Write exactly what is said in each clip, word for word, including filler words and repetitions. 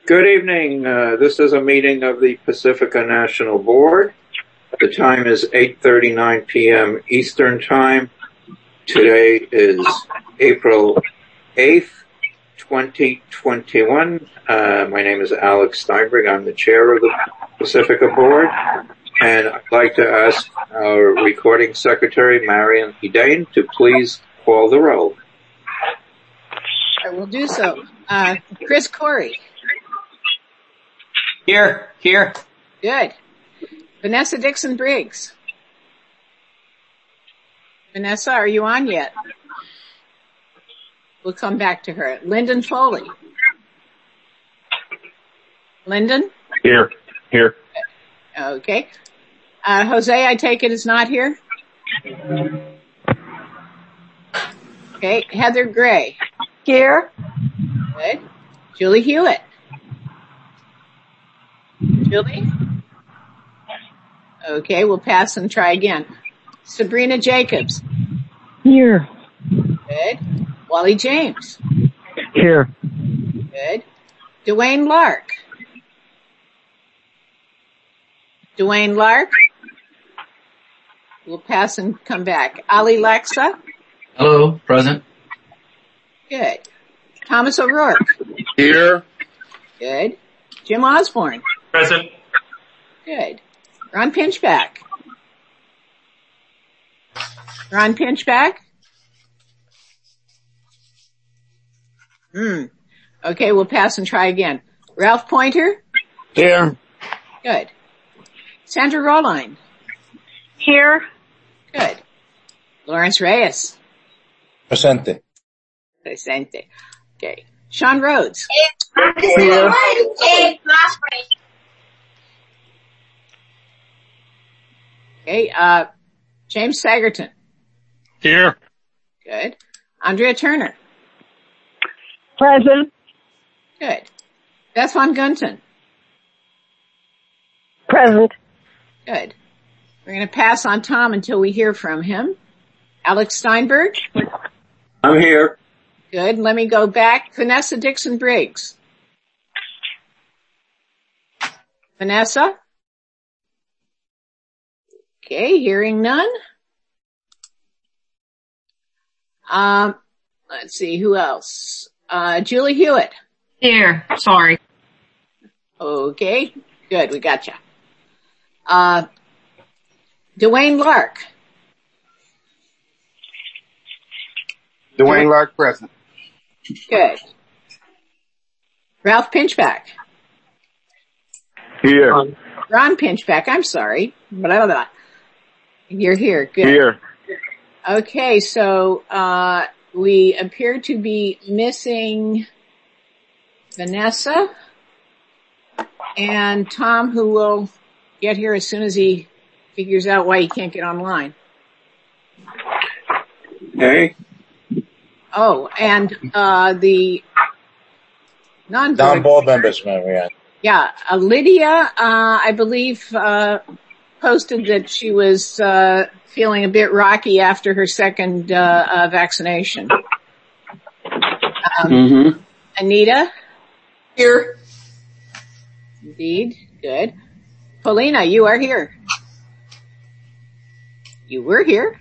Good evening. Uh, this is a meeting of the Pacifica National Board. The time is eight thirty-nine p.m. Eastern Time. Today is April eighth, twenty twenty-one. Uh, my name is Alex Steinberg. I'm the chair of the Pacifica Board. And I'd like to ask our recording secretary, Marian Hedane, to please call the roll. I will do so. Uh, Chris Corey. Here, here. Good. Vanessa Dixon Briggs. Vanessa, are you on yet? We'll come back to her. Lyndon Foley. Lyndon? Here, here. Okay. Uh, Jose, I take it, is not here? Okay. Heather Gray. Here. Good. Julie Hewitt. Julie? Okay, we'll pass and try again. Sabrina Jacobs. Here. Good. Wally James. Here. Good. Dwayne Lark. Dwayne Lark. We'll pass and come back. Ali Lexa. Hello, present. Good. Thomas O'Rourke. Here. Good. Jim Osborne. Present. Good. Ron Pinchback. Ron Pinchback? Hmm. Okay, we'll pass and try again. Ralph Pointer? Here. Good. Sandra Roline? Here. Good. Lawrence Reyes? Presente. Presente. Okay. Sean Rhodes? Here. Okay, uh, James Sagerton? Here. Good. Andrea Turner? Present. Good. Beth Von Gunten? Present. Good. We're going to pass on Tom until we hear from him. Alex Steinberg? I'm here. Good. Let me go back. Vanessa Dixon Briggs? Vanessa? Okay, hearing none. Um, let's see, who else? Uh, Julie Hewitt? Here. Sorry. Okay, good, we got you. Uh, Dwayne Lark? Dwayne Lark, present. Good. Ralph Pinchback? Here. Ron Pinchback, I'm sorry. Blah, blah, blah. You're here, good. Here. Okay, so, uh, we appear to be missing Vanessa and Tom, who will get here as soon as he figures out why he can't get online. Okay. Oh, and, uh, the non-board, Non-board members, Marianne. yeah, uh, Lydia, uh, I believe, uh, posted that she was, uh, feeling a bit rocky after her second, uh, uh vaccination. Um, Mm-hmm. Anita? Here. Indeed. Good. Paulina, you are here. You were here.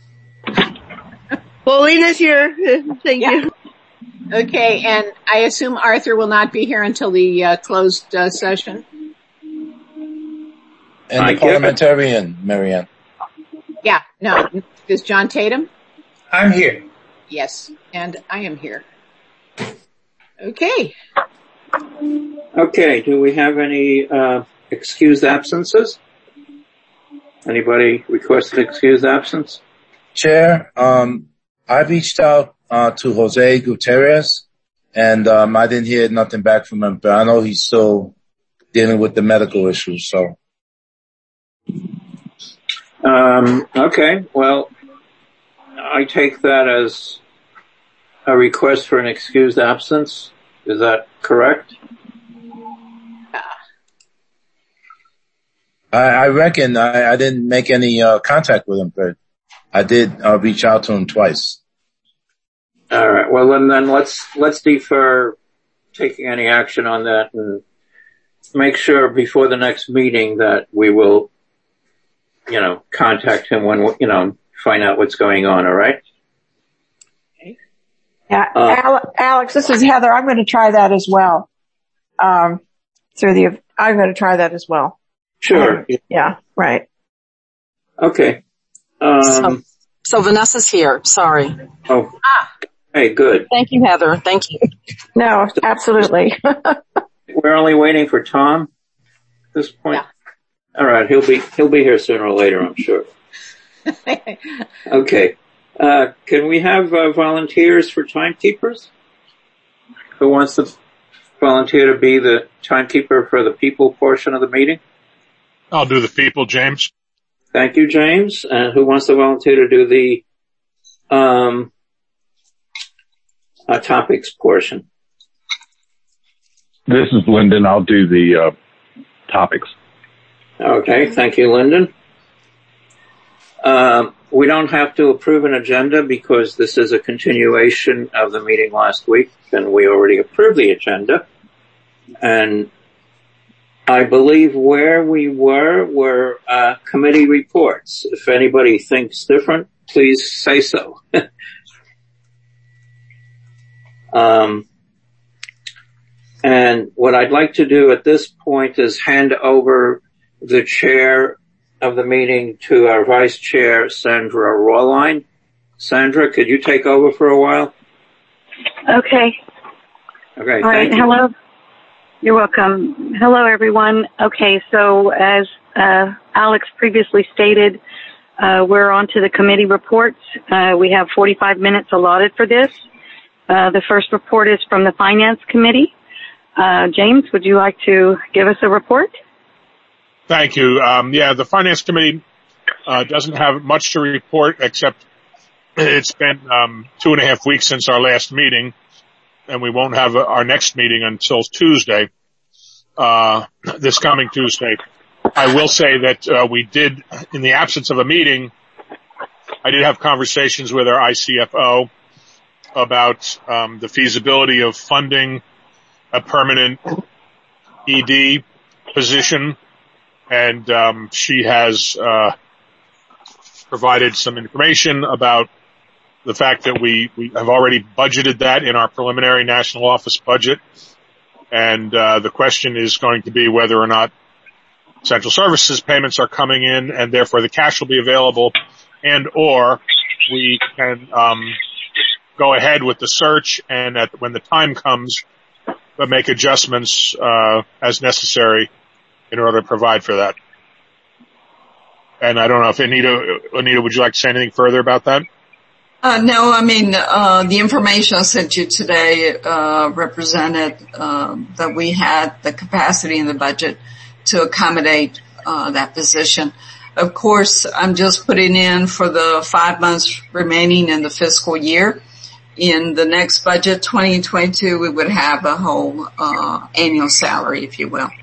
Paulina's here. Thank Yeah. you. Okay, and I assume Arthur will not be here until the uh, closed uh, session. And I the parliamentarian, Marianne. Yeah, no. Is John Tatum? I'm here. Yes, and I am here. Okay. Okay, do we have any uh, excused absences? Anybody requested excused absence? Chair, um, I reached out uh, to Jose Gutierrez, and um, I didn't hear nothing back from him, but I know he's still dealing with the medical issues, so. Um, okay, well, I take that as a request for an excused absence. Is that correct? I, I reckon I, I didn't make any uh, contact with him, but I did uh, reach out to him twice. All right. Well, then, then let's let's defer taking any action on that, and make sure before the next meeting that we will, you know, contact him when, you know, find out what's going on, all right? Yeah, Uh, Alex, this is Heather. I'm going to try that as well. Um, through the, I'm going to try that as well. Sure. Um, yeah, right. Okay. Um, so, so Vanessa's here. Sorry. oh, hey, good. Thank you, Heather. Thank you. No, absolutely. We're only waiting for Tom at this point. Yeah. All right. He'll be, he'll be here sooner or later, I'm sure. Okay. Uh, can we have uh, volunteers for timekeepers? Who wants to volunteer to be the timekeeper for the people portion of the meeting? I'll do the people, James. Thank you, James. And who wants to volunteer to do the um, uh, topics portion? This is Lyndon. I'll do the uh, topics. Okay. Thank you, Lyndon. Um, we don't have to approve an agenda because this is a continuation of the meeting last week, and we already approved the agenda. And I believe where we were were uh, committee reports. If anybody thinks different, please say so. um, and what I'd like to do at this point is hand over the chair of the meeting to our vice chair, Sandra Rawline. Sandra, could you take over for a while? Okay. Okay. All right. Thank you. Hello. You're welcome. Hello, everyone. Okay. So as, uh, Alex previously stated, uh, we're on to the committee reports. Uh, we have forty-five minutes allotted for this. Uh, the first report is from the Finance Committee. Uh, James, would you like to give us a report? Thank you. Um, yeah, the Finance Committee uh, doesn't have much to report, except it's been um, two and a half weeks since our last meeting, and we won't have our next meeting until Tuesday, uh, this coming Tuesday. I will say that uh, we did, in the absence of a meeting, I did have conversations with our I C F O about um, the feasibility of funding a permanent E D position. And um, she has uh, provided some information about the fact that we, we have already budgeted that in our preliminary national office budget. And uh, the question is going to be whether or not central services payments are coming in, and therefore the cash will be available, and or we can um, go ahead with the search and at, when the time comes, but make adjustments uh, as necessary in order to provide for that. And I don't know if Anita, Anita, would you like to say anything further about that? Uh, no, I mean, uh, the information I sent you today, uh, represented, uh, that we had the capacity in the budget to accommodate, uh, that position. Of course, I'm just putting in for the five months remaining in the fiscal year. In the next budget, twenty twenty-two, we would have a whole, uh, annual salary, if you will.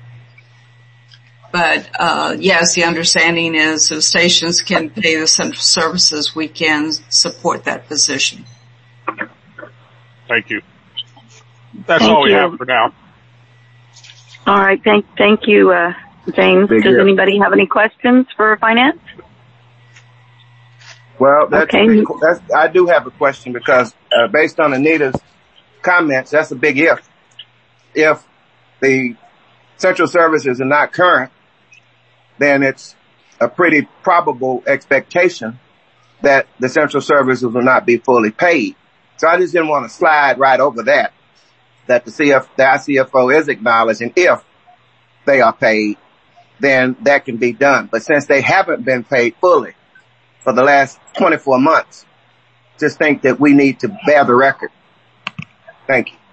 But, uh, yes, the understanding is if stations can pay the central services, we can support that position. Thank you. That's Thank all we you. have for now. All right. Thank, thank you, uh, James. Big Does deal. anybody have any questions for finance? Well, that's Okay. a big, that's, I do have a question because, uh, based on Anita's comments, that's a big if. If the central services are not current, then it's a pretty probable expectation that the central services will not be fully paid. So I just didn't want to slide right over that, that the C F, the I C F O is acknowledging if they are paid, then that can be done. But since they haven't been paid fully for the last twenty-four months, just think that we need to bear the record. Thank you.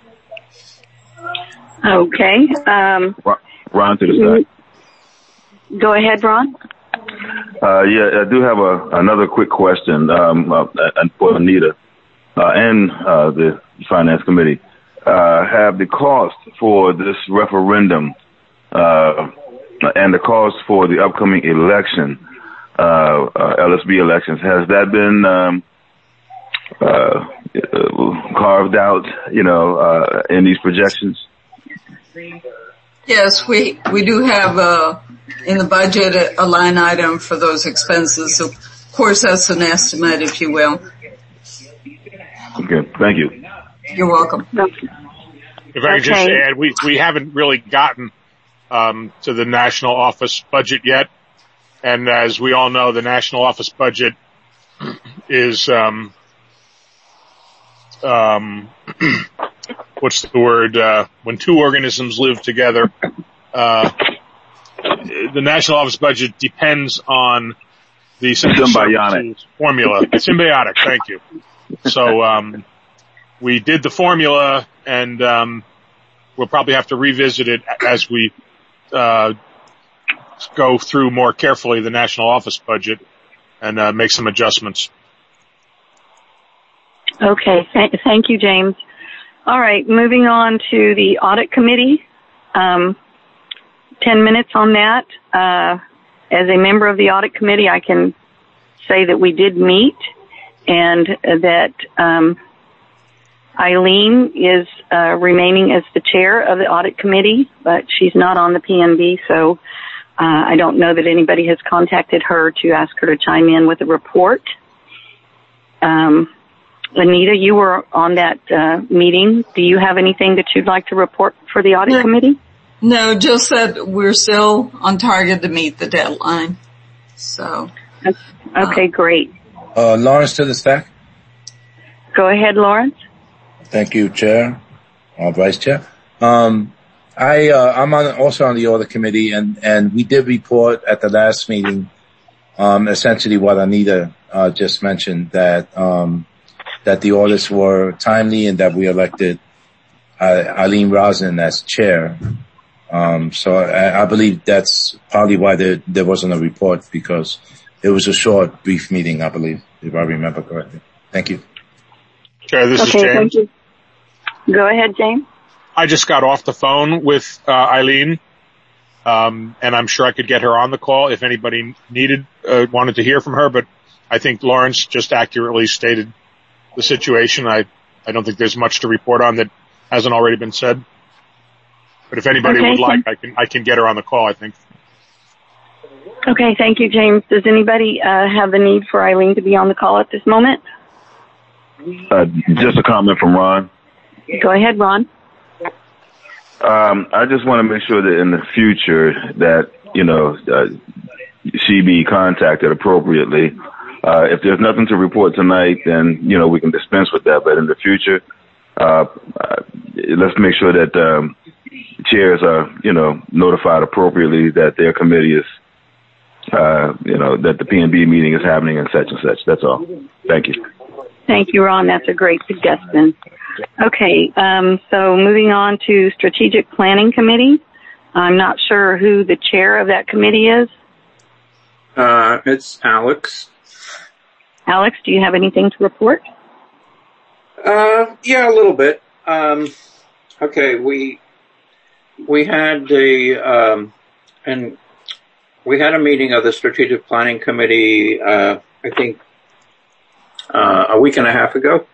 Okay. Um, Ron to the side. go ahead, Ron. Uh, yeah, I do have a, another quick question, um, uh, for Anita, uh, and, uh, the Finance Committee. Uh, have the cost for this referendum, uh, and the cost for the upcoming election, uh, uh, L S B elections, has that been, um, uh, uh, carved out, you know, uh, in these projections? Yes, we, we do have, uh, in the budget a, a line item for those expenses. So, of course, that's an estimate, if you will. Okay, thank you. You're welcome. If I could just add, we, we haven't really gotten um, to the national office budget yet. And as we all know, the national office budget is, um, um, what's the word, uh, when two organisms live together, uh, the national office budget depends on the symbiotic formula. Symbiotic, thank you. So, um, we did the formula and, um, we'll probably have to revisit it as we, uh, go through more carefully the national office budget and, uh, make some adjustments. Okay. Th- thank you, James. All right. Moving on to the audit committee. Um, ten minutes on that. Uh, as a member of the audit committee, I can say that we did meet and that, um, Eileen is uh, remaining as the chair of the audit committee, but she's not on the P N B, so uh, I don't know that anybody has contacted her to ask her to chime in with a report. Um, Anita, you were on that uh, meeting. Do you have anything that you'd like to report for the audit no, committee? No, just that we're still on target to meet the deadline. So. Okay, uh, great. Uh, Lawrence to the stack. Go ahead, Lawrence. Thank you, Chair, or Vice Chair. Um, I, uh, I'm on, also on the audit committee, and, and we did report at the last meeting, um, essentially what Anita, uh, just mentioned, that, um, that the audits were timely and that we elected, uh, Eileen Rosin as chair. Um, so I, I believe that's probably why there, there wasn't a report, because it was a short, brief meeting, I believe, if I remember correctly. Thank you. Chair, this okay, is James. Thank you. Go ahead, James. I just got off the phone with uh, Eileen, um, and I'm sure I could get her on the call if anybody needed, uh, wanted to hear from her. But I think Lawrence just accurately stated the situation. I, I don't think there's much to report on that hasn't already been said. But if anybody okay, would like, I can I can get her on the call, I think. Okay, thank you, James. Does anybody uh, have the need for Eileen to be on the call at this moment? Uh, just a comment from Ron. Go ahead, Ron. Um, I just want to make sure that in the future that, you know, uh, she be contacted appropriately. Uh, if there's nothing to report tonight, then, you know, we can dispense with that. But in the future, uh, uh let's make sure that, um, chairs are, you know, notified appropriately that their committee is, uh, you know, that the P N B meeting is happening and such and such. That's all. Thank you. Thank you, Ron. That's a great suggestion. Okay, um, so moving on to Strategic Planning Committee. I'm not sure who the chair of that committee is. Uh, it's Alex. Alex, do you have anything to report? Uh, yeah, a little bit. Um, okay, we we had a um, and we had a meeting of the Strategic Planning Committee. Uh, I think uh, a week and a half ago.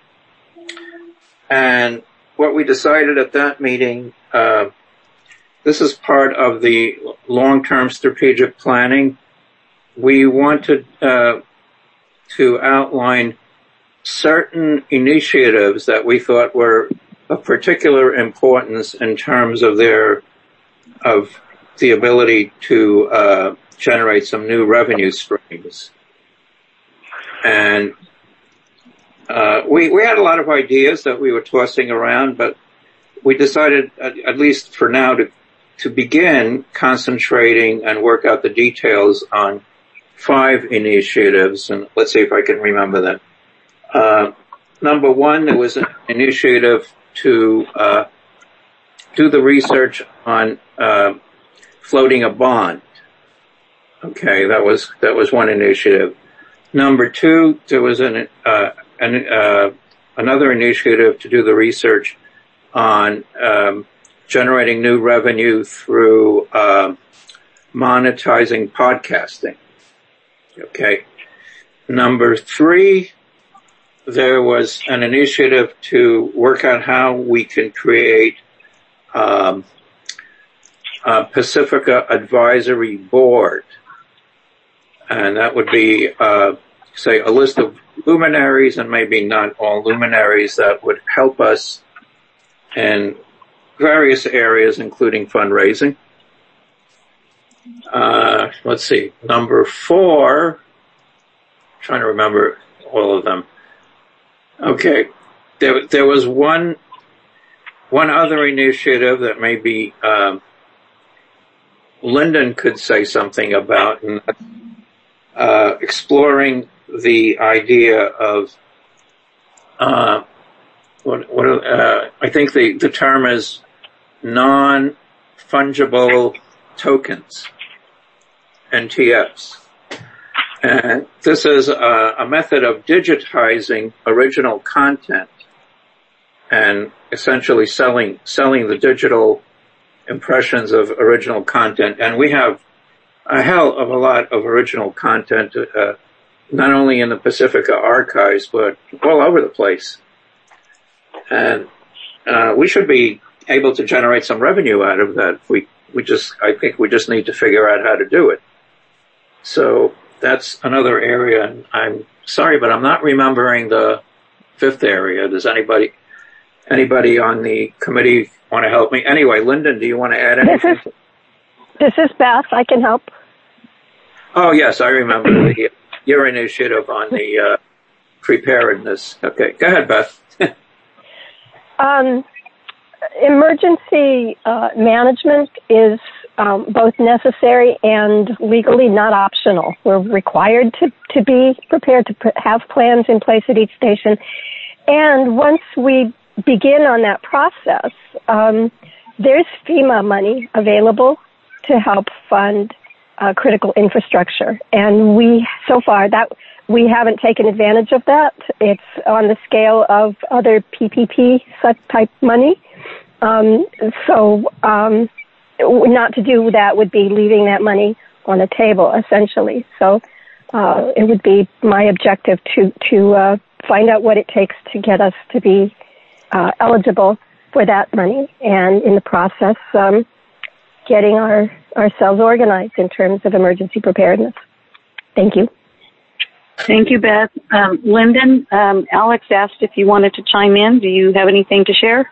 And what we decided at that meeting, uh, this is part of the long-term strategic planning. We wanted uh, to outline certain initiatives that we thought were of particular importance in terms of their, of the ability to uh, generate some new revenue streams. And Uh, we, we had a lot of ideas that we were tossing around, but we decided, at, at least for now, to, to begin concentrating and work out the details on five initiatives, and let's see if I can remember them. Uh, number one, there was an initiative to, uh, do the research on, uh, floating a bond. Okay, that was, that was one initiative. Number two, there was an, uh, And uh, another initiative to do the research on um, generating new revenue through uh, monetizing podcasting. Okay. Number three, there was an initiative to work on how we can create um, a Pacifica Advisory Board. And that would be, uh, say, a list of luminaries, and maybe not all luminaries, that would help us in various areas, including fundraising. Uh, let's see, number four, I'm trying to remember all of them. Okay, there, there was one, one other initiative that maybe, um, Lyndon could say something about, and, uh, exploring the idea of, uh, what, what, uh, I think the, the term is non-fungible tokens, N T Fs. And this is a, a method of digitizing original content and essentially selling, selling the digital impressions of original content. And we have a hell of a lot of original content, uh, not only in the Pacifica archives, but all over the place. And, uh, we should be able to generate some revenue out of that. We, we just, I think we just need to figure out how to do it. So that's another area. And I'm sorry, but I'm not remembering the fifth area. Does anybody, anybody on the committee want to help me? Anyway, Lyndon, do you want to add anything? This is, this is Beth. I can help. Oh, yes, I remember the, your initiative on the uh, preparedness. Okay, go ahead, Beth. um, emergency uh, management is um, both necessary and legally not optional. We're required to, to be prepared to put, have plans in place at each station. And once we begin on that process, um, there's FEMA money available to help fund uh, critical infrastructure. And we, so far, that we haven't taken advantage of that. It's on the scale of other P P P such type money. Um, so, um, not to do that would be leaving that money on the table, essentially. So, uh, it would be my objective to, to, uh, find out what it takes to get us to be, uh, eligible for that money. And in the process, um, getting our, ourselves organized in terms of emergency preparedness. Thank you. Thank you, Beth. Um, Lyndon, um, Alex asked if you wanted to chime in. Do you have anything to share?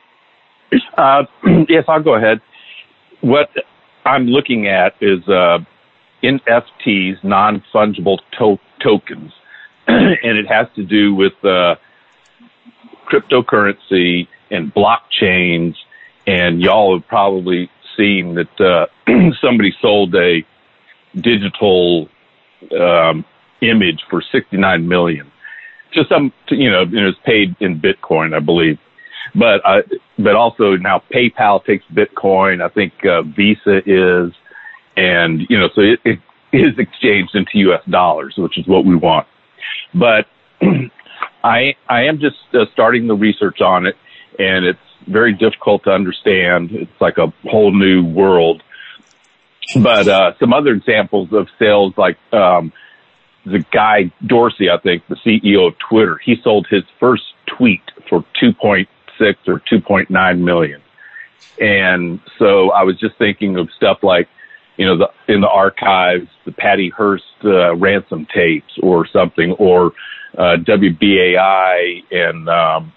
Uh, yes, I'll go ahead. What I'm looking at is uh, N F Ts, non-fungible to- tokens, and it has to do with uh, cryptocurrency and blockchains. And y'all have probably seen that uh, somebody sold a digital um, image for sixty-nine million dollars. Just some, you know, it was paid in Bitcoin, I believe. But, uh, but also now PayPal takes Bitcoin. I think, uh, Visa is, and, you know, so it, it is exchanged into U S dollars, which is what we want. But I, I am just uh, starting the research on it, and it's very difficult to understand. It's like a whole new world. But, uh, some other examples of sales, like, um, the guy Dorsey, I think, the C E O of Twitter, he sold his first tweet for two point six or two point nine million. And so I was just thinking of stuff like, you know, the, in the archives, the Patty Hearst uh, ransom tapes or something, or uh, W B A I and um,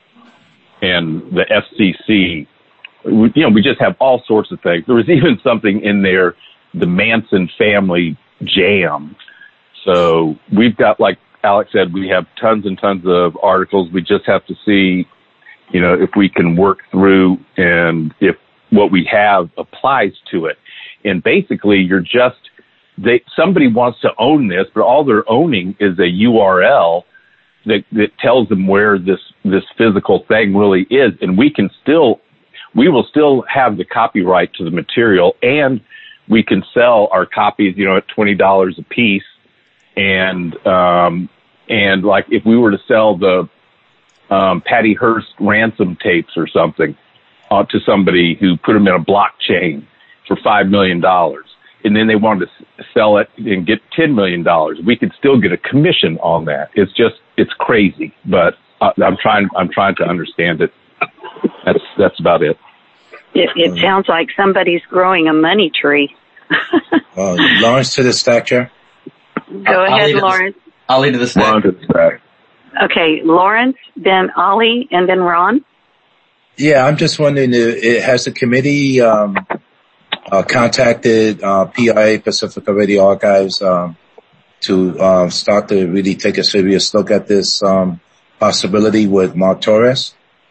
and the F C C. We, you know, we just have all sorts of things. There was even something in there, the Manson family jam. So we've got, like Alex said, we have tons and tons of articles. We just have to see, you know, if we can work through and if what we have applies to it. And basically you're just, they, somebody wants to own this, but all they're owning is a U R L that, that tells them where this, this physical thing really is. And we can still, we will still have the copyright to the material, and we can sell our copies, you know, at twenty dollars a piece. And, um, and like if we were to sell the, um, Patty Hearst ransom tapes or something, uh, to somebody who put them in a blockchain for five million dollars, and then they wanted to sell it and get ten million dollars. We could still get a commission on that. It's just, it's crazy, but uh, I'm trying, I'm trying to understand it. That's, that's about it. It, it sounds like somebody's growing a money tree. uh, Lawrence to the stack, Chair. Go I'll ahead, lead Lawrence. The, I'll lead to the stack. Ron to the stack. Okay, Lawrence, then Ollie, and then Ron. Yeah, I'm just wondering, it, has the committee um, uh, contacted uh, P I A, Pacifica Radio Archives, um, to uh, start to really take a serious look at this um, possibility with Mark Torres?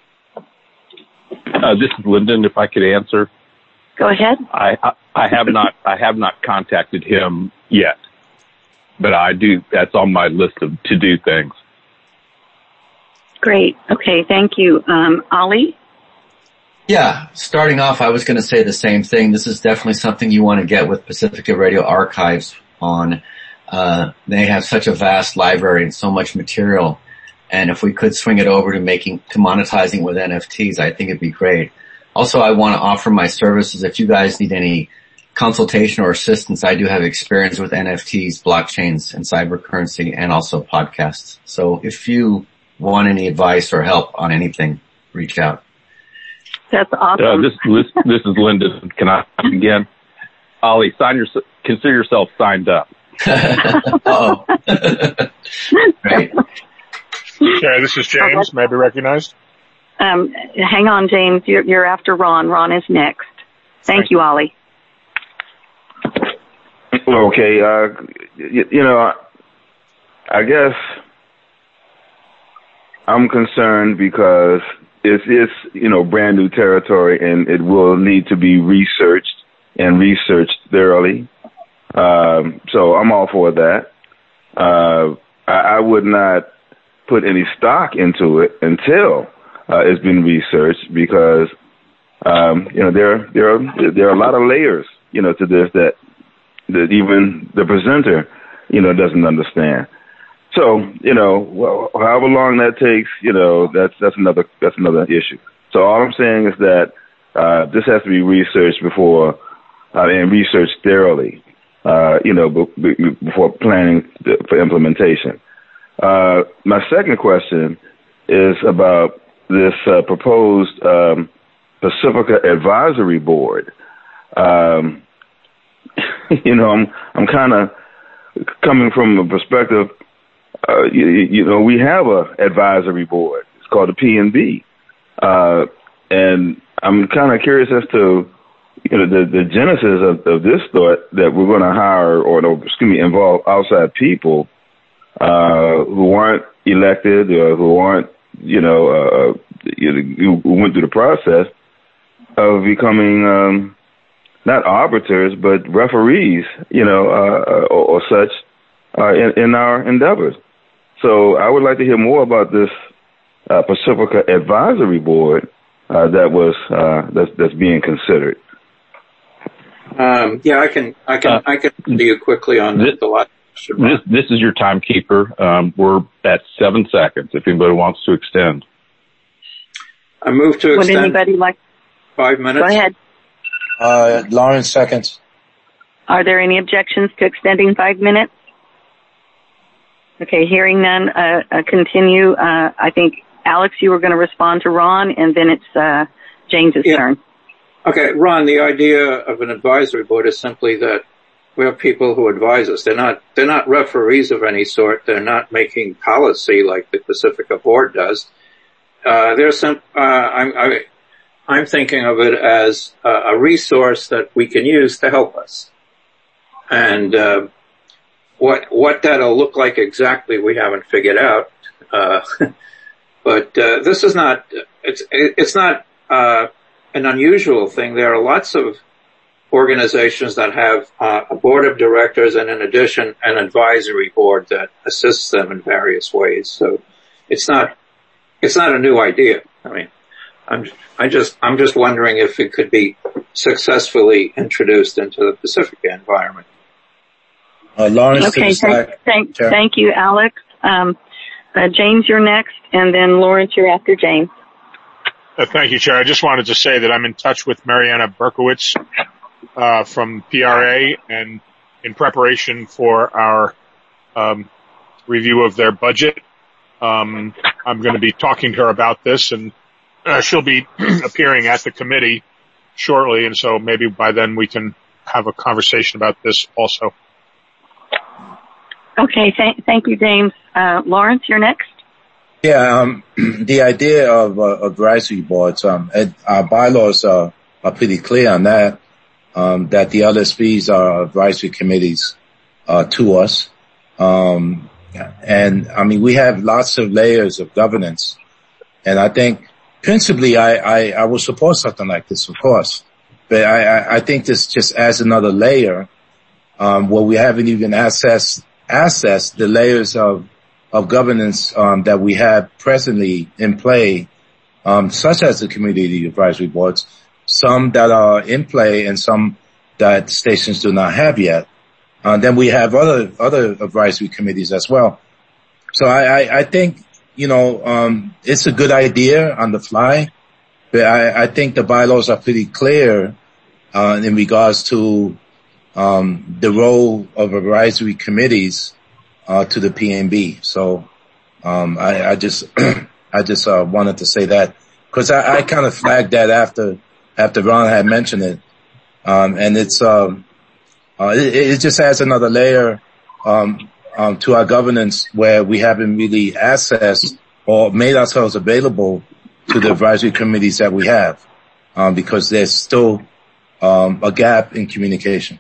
Uh, this is Lyndon, if I could answer. Go ahead. I, I, I have not, I have not contacted him yet, but I do, that's on my list of to-do things. Great. Okay. Thank you. Um, Ollie? Yeah, starting off, I was going to say the same thing. This is definitely something you want to get with Pacifica Radio Archives on. Uh, they have such a vast library and so much material. And if we could swing it over to making, to monetizing with N F Ts, I think it'd be great. Also, I want to offer my services. If you guys need any consultation or assistance, I do have experience with N F Ts, blockchains, and cybercurrency, and also podcasts. So if you want any advice or help on anything, reach out. That's awesome. Uh, this, this, this is Lyndon. Can I again? Ollie, sign your, consider yourself signed up. Uh-oh. Right. Okay, this is James. May I be recognized? Um, hang on, James. You're, you're after Ron. Ron is next. Thank, Thank you, Ollie. Okay, uh, you, you know, I guess I'm concerned because it's, it's, you know, brand new territory and it will need to be researched and researched thoroughly. Um, so I'm all for that. Uh, I, I would not put any stock into it until uh, it's been researched because, um, you know, there, there are, there are a lot of layers, you know, to this that, that even the presenter, you know, doesn't understand. So, you know, well, however long that takes, you know, that's, that's another, that's another issue. So all I'm saying is that, uh, this has to be researched before, uh, and researched thoroughly, uh, you know, b- b- before planning the, for implementation. Uh, my second question is about this, uh, proposed, um, Pacifica Advisory Board. Um, you know, I'm, I'm kind of coming from a perspective. Uh, you, you know, we have a advisory board. It's called the P N B. Uh, and I'm kind of curious as to, you know, the, the genesis of, of this thought that we're going to hire or, no, excuse me, involve outside people, uh, who aren't elected or who aren't, you know, uh, you know, who went through the process of becoming, um, not arbiters, but referees, you know, uh, or, or such, uh, in, in our endeavors. So I would like to hear more about this uh, Pacifica Advisory Board uh, that was uh, that's, that's being considered. Um, yeah, I can I can uh, I can do you quickly on this. The last this, this is your timekeeper. Um, we're at seven seconds. If anybody wants to extend, I move to extend. Would anybody like five minutes? Go ahead. Uh, Lawrence seconds. Are there any objections to extending five minutes? Okay, hearing none, uh, uh, continue. Uh, I think, Alex, you were going to respond to Ron, and then it's uh, James's yeah. turn. Okay, Ron, the idea of an advisory board is simply that we have people who advise us. They're not, they're not referees of any sort. They're not making policy like the Pacifica Board does. Uh, they're some, uh, I'm, I, I'm thinking of it as a, a resource that we can use to help us. And, uh, What what that'll look like exactly, we haven't figured out. Uh, but uh, this is not it's it's not uh, an unusual thing. There are lots of organizations that have uh, a board of directors and, in addition, an advisory board that assists them in various ways. So it's not it's not a new idea. I mean, I'm I just I'm just wondering if it could be successfully introduced into the Pacifica environment. Uh, Lawrence, okay, thank, thank, thank you, Alex. Um, uh, James, you're next, and then Lawrence, you're after James. Uh, thank you, Chair. I just wanted to say that I'm in touch with Mariana Berkowitz, uh, from P R A and in preparation for our um, review of their budget. Um, I'm going to be talking to her about this, and uh, she'll be appearing at the committee shortly, and so maybe by then we can have a conversation about this also. Okay, th- thank you, James. Uh, Lawrence, you're next. Yeah, um, the idea of uh, advisory boards, um, it, our bylaws are, are pretty clear on that, um, that the L S Bs are advisory committees uh, to us. Um, and, I mean, we have lots of layers of governance. And I think, principally, I, I, I will support something like this, of course. But I, I, I think this just adds another layer um, where we haven't even accessed, accessed the layers of of governance um, that we have presently in play, um, such as the community advisory boards, some that are in play and some that stations do not have yet. Uh, then we have other other advisory committees as well. So I, I, I think, you know, um, it's a good idea on the fly, but I, I think the bylaws are pretty clear uh, in regards to um, the role of advisory committees Uh, to the P M B. So, um, I, I just, I just, uh, wanted to say that because I, I kind of flagged that after, after Ron had mentioned it. Um, and it's, um, uh, it, it just adds another layer, um, um, to our governance where we haven't really accessed or made ourselves available to the advisory committees that we have, um, because there's still, um, a gap in communication.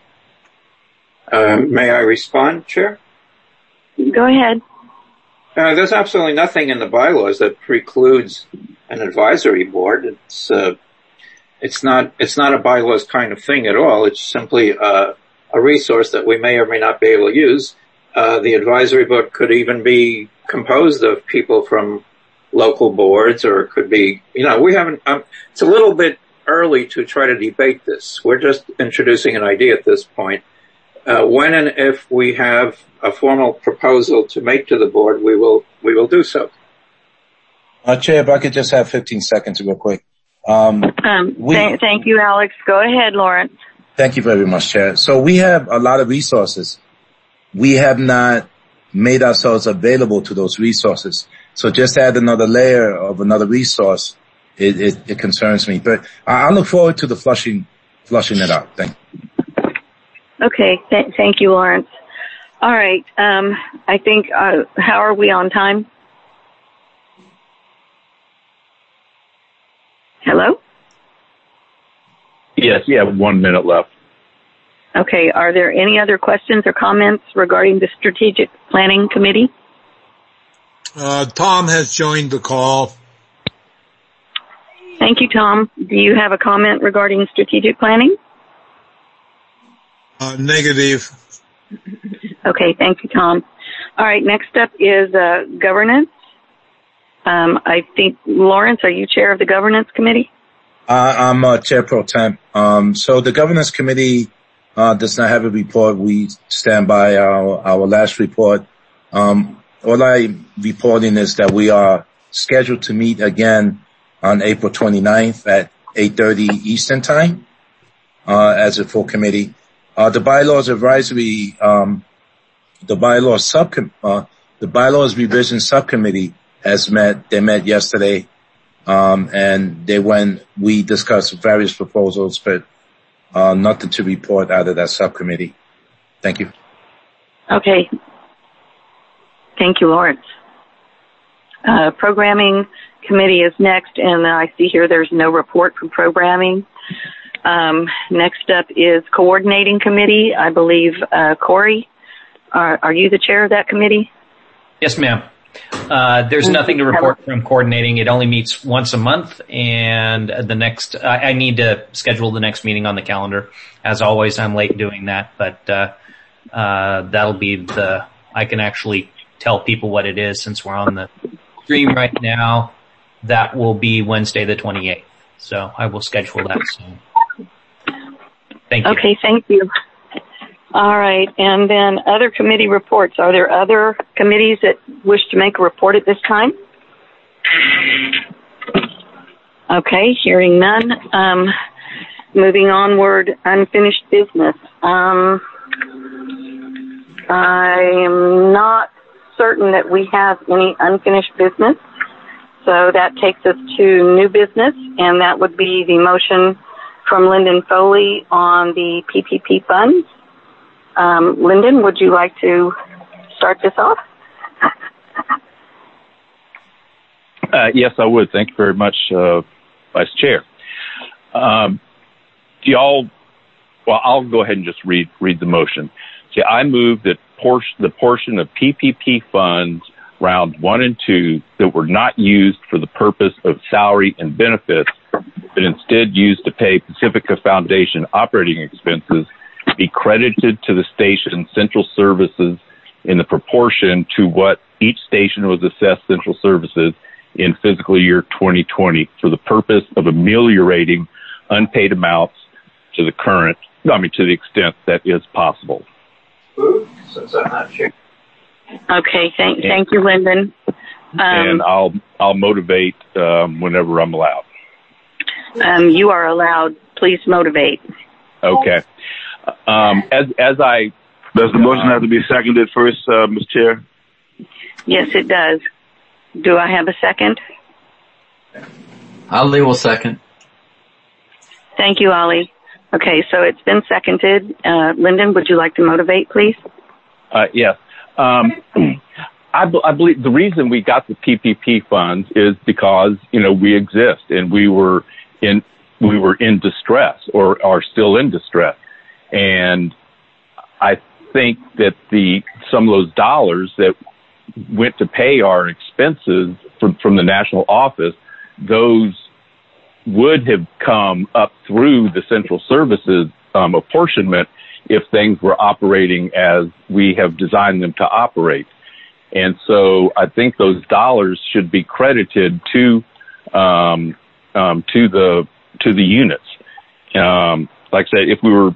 Uh, may I respond, Chair? Go ahead. Uh, there's absolutely nothing in the bylaws that precludes an advisory board. It's uh, it's not it's not a bylaws kind of thing at all. It's simply uh, a resource that we may or may not be able to use. Uh, the advisory board could even be composed of people from local boards, or it could be, you know, we haven't. Um, it's a little bit early to try to debate this. We're just introducing an idea at this point. Uh, when and if we have a formal proposal to make to the board, we will we will do so. Uh, Chair, if I could just have fifteen seconds real quick. Um, um, we, th- thank you, Alex. Go ahead, Lawrence. Thank you very much, Chair. So we have a lot of resources. We have not made ourselves available to those resources. So just add another layer of another resource. It, it, it concerns me, but I, I look forward to the flushing, flushing it out. Thank you. Okay. Th- thank you, Lawrence. All right. Um, I think, uh, how are we on time? Hello? Yes, you have one minute left. Okay. Are there any other questions or comments regarding the Strategic Planning Committee? Uh, Tom has joined the call. Thank you, Tom. Do you have a comment regarding strategic planning? Uh, negative. Okay, thank you, Tom. All right, next up is uh, governance. Um, I think, Lawrence, are you chair of the governance committee? Uh, I'm uh, chair pro temp. Um, so the governance committee uh, does not have a report. We stand by our, our last report. Um, all I'm reporting is that we are scheduled to meet again on April twenty-ninth at eight thirty Eastern time uh, as a full committee. Uh, the bylaws advisory, um, the bylaws subcom, uh, the bylaws revision subcommittee has met. They met yesterday, um, and they went. We discussed various proposals, but uh, nothing to report out of that subcommittee. Thank you. Okay. Thank you, Lawrence. Uh, programming committee is next, and I see here there's no report from programming. Um, next up is coordinating committee. I believe, uh, Corey, are, are you the chair of that committee? Yes, ma'am. Uh, there's nothing to report from coordinating. It only meets once a month, and the next, I, I need to schedule the next meeting on the calendar. As always, I'm late doing that, but, uh, uh, that'll be the, I can actually tell people what it is since we're on the stream right now. That will be Wednesday the twenty-eighth. So I will schedule that soon. Thank you. Okay, thank you. All right, and then other committee reports. Are there other committees that wish to make a report at this time? Okay, hearing none. Um, moving onward, unfinished business. Um, I am not certain that we have any unfinished business. So that takes us to new business, and that would be the motion from Lyndon Foley on the P P P funds. Um, Lyndon, would you like to start this off? Uh, yes, I would. Thank you very much, uh, Vice Chair. Um, do y'all, well, I'll go ahead and just read, read the motion. See, I move that portion, the portion of P P P funds round one and two that were not used for the purpose of salary and benefits, but instead used to pay Pacifica Foundation operating expenses, be credited to the station's central services in the proportion to what each station was assessed central services in fiscal year twenty twenty for the purpose of ameliorating unpaid amounts to the current, I mean, to the extent that is possible. Since I'm not sure. Okay, thank, thank you, Lyndon. Um, and I'll, I'll motivate, um, whenever I'm allowed. Um, you are allowed. Please motivate. Okay. Um, as, as I... Does the motion uh, have to be seconded first, uh, Miz Chair? Yes, it does. Do I have a second? Ali will second. Thank you, Ali. Okay, so it's been seconded. Uh, Lyndon, would you like to motivate, please? Uh, yes. Um, I, I believe the reason we got the P P P funds is because, you know, we exist and we were in, we were in distress or are still in distress. And I think that the, some of those dollars that went to pay our expenses from, from the national office, those would have come up through the central services um, apportionment if things were operating as we have designed them to operate. And so I think those dollars should be credited to um, um, to the to the units. Um, like I said, if we were,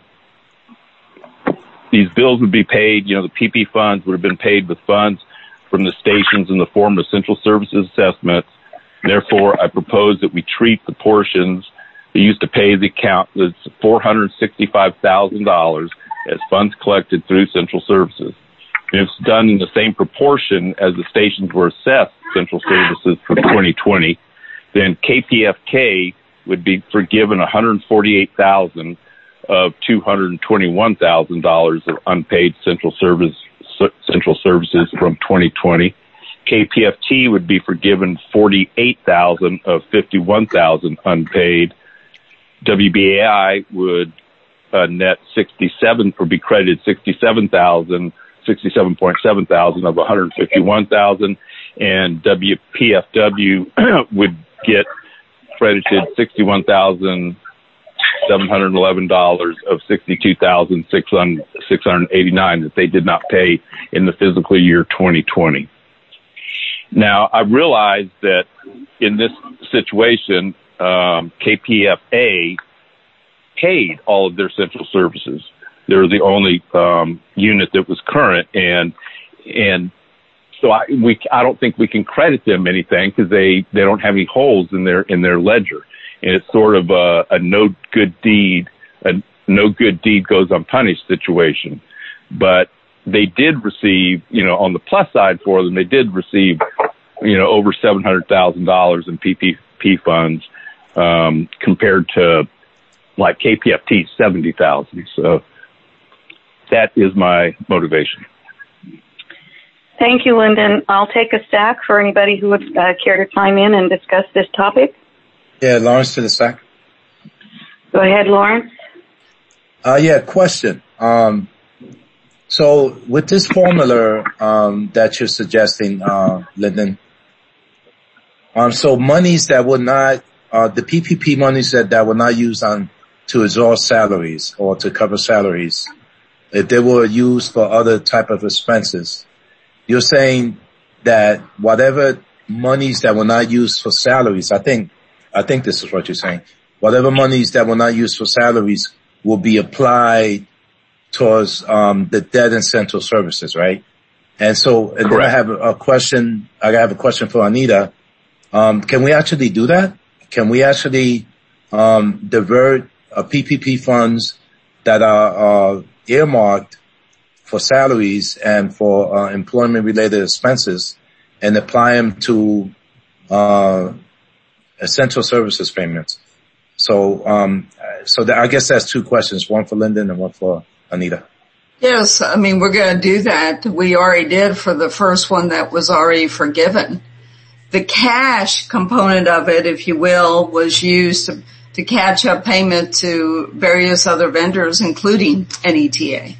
these bills would be paid, you know, the P P funds would have been paid with funds from the stations in the form of central services assessments. Therefore, I propose that we treat the portions that used to pay the account that's four hundred sixty-five thousand dollars as funds collected through central services. And if it's done in the same proportion as the stations were assessed central services for twenty twenty, then K P F K would be forgiven one hundred forty-eight thousand dollars of two hundred twenty-one thousand dollars of unpaid central service central services from twenty twenty. K P F T would be forgiven forty-eight thousand dollars of fifty-one thousand dollars unpaid. W B A I would uh, net sixty-seven, or be credited sixty-seven thousand, sixty-seven point seven thousand of one hundred fifty-one thousand, and W P F W would get credited sixty-one thousand seven hundred eleven dollars of sixty-two thousand six hundred eighty-nine that they did not pay in the fiscal year twenty twenty. Now, I realize that in this situation, um, K P F A paid all of their central services. They're the only um, unit that was current, and and so I we I don't think we can credit them anything because they they don't have any holes in their in their ledger, and it's sort of a, a no good deed, a no good deed goes unpunished situation. But they did receive, you know, on the plus side for them, they did receive, you know, over seven hundred thousand dollars in P P P funds, um, compared to like K P F T seventy thousand. So that is my motivation. Thank you, Lyndon. I'll take a stack for anybody who would uh, care to chime in and discuss this topic. Yeah, Lawrence to the stack. Go ahead, Lawrence. Uh, yeah, question. Um, So with this formula um, that you're suggesting, uh, Lyndon, um, so monies that were not, uh, the P P P monies that, that were not used on to exhaust salaries or to cover salaries, if they were used for other type of expenses, you're saying that whatever monies that were not used for salaries, I think, I think this is what you're saying, whatever monies that were not used for salaries will be applied towards um the debt and central services, right? And so, and then I have a question, I have a question for Anita. Um, can we actually do that? Can we actually um divert uh, P P P funds that are uh, earmarked for salaries and for uh, employment-related expenses and apply them to uh, essential services payments. So, um, so that, I guess that's two questions, one for Lyndon and one for Anita. Yes, I mean, we're going to do that. We already did for the first one that was already forgiven. The cash component of it, if you will, was used to, to catch up payment to various other vendors, including N E T A.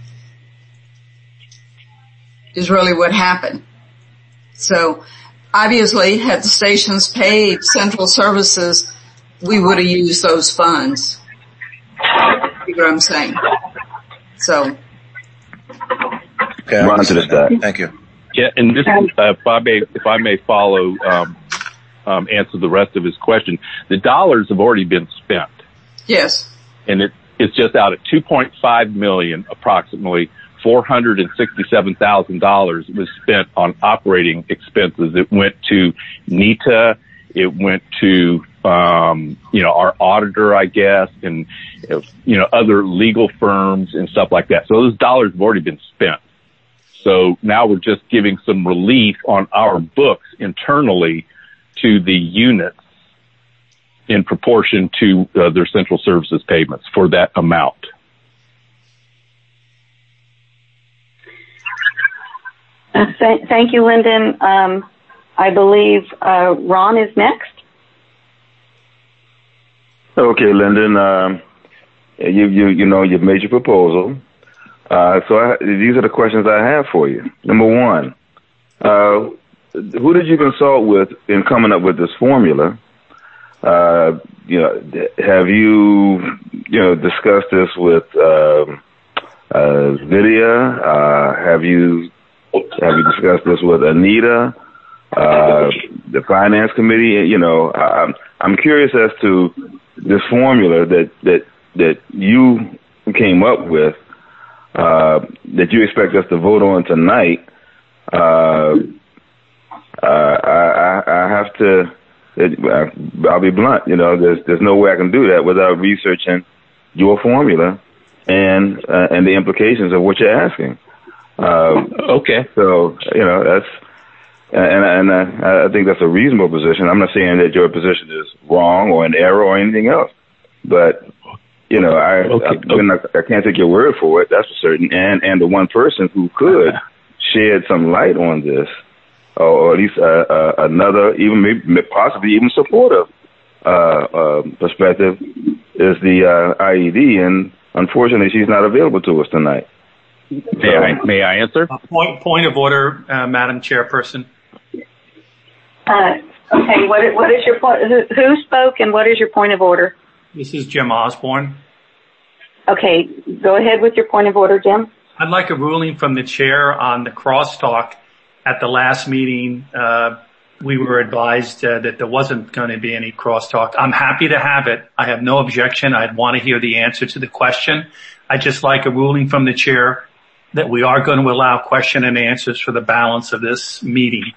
Is really what happened. So obviously, had the stations paid central services, we would have used those funds. You know what I'm saying? So. Okay, Ron to the stack. Thank you. Yeah, and just uh, if I may, if I may follow, um, um, answer the rest of his question. The dollars have already been spent. Yes. And it, it's just out of two point five million, approximately four hundred sixty-seven thousand dollars was spent on operating expenses. It went to NETA. It went to, um, you know, our auditor, I guess, and, you know, other legal firms and stuff like that. So those dollars have already been spent. So now we're just giving some relief on our books internally to the units in proportion to uh, their central services payments for that amount. Uh, th- thank you, Lyndon. Um, I believe uh, Ron is next. Okay, Lyndon, um, you, you, you know, you've made your proposal. Uh, so I, these are the questions I have for you. Number one, uh, who did you consult with in coming up with this formula? Uh, you know, have you, you know, discussed this with, um, uh, Vidya? Uh, have you, have you discussed this with Anita? Uh, the finance committee? You know, I'm, I'm curious as to this formula that, that, that you came up with, uh, that you expect us to vote on tonight. Uh, uh, I, I, I have to, it, I'll be blunt, you know, there's, there's no way I can do that without researching your formula and, uh, and the implications of what you're asking. Uh, okay. So, you know, that's, and, and I, I think that's a reasonable position. I'm not saying that your position is wrong or an error or anything else, but, you know, I, okay. I, okay. I can't take your word for it. That's for certain. And, and the one person who could shed some light on this, or, or at least uh, uh, another, even maybe possibly even supportive uh, uh, perspective, is the uh, I E D. And unfortunately, she's not available to us tonight. May so, I may I answer? Uh, point point of order, uh, Madam Chairperson. Uh, okay, what what is your point? Who, who spoke, and what is your point of order? This is Jim Osborne. Okay, go ahead with your point of order, Jim. I'd like a ruling from the chair on the crosstalk. At the last meeting, uh, we were advised uh, that there wasn't going to be any crosstalk. I'm happy to have it. I have no objection. I'd want to hear the answer to the question. I'd just like a ruling from the chair that we are going to allow question and answers for the balance of this meeting.